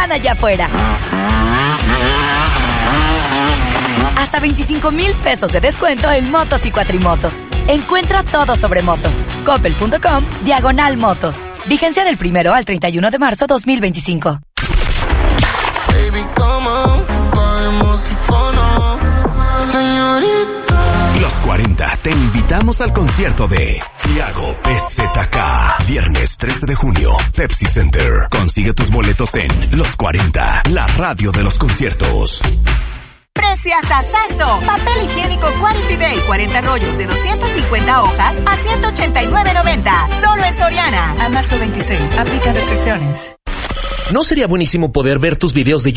están allá afuera. Hasta 25,000 pesos de descuento en motos y cuatrimotos. Encuentra todo sobre motos. Coppel.com/motos. Vigencia del 1 al 31 de marzo 2025. Baby, come on, podemos ir o no, señorita. Los 40 te invitamos al concierto de Tiago PZK. Viernes 13 de junio, Pepsi Center. Consigue tus boletos en Los 40, la radio de los conciertos. ¡Preciasazazo! Papel higiénico Quality Day, 40 rollos de 250 hojas a $189.90. Solo en Soriana. A marzo 26. Aplica restricciones. ¿No sería buenísimo poder ver tus videos de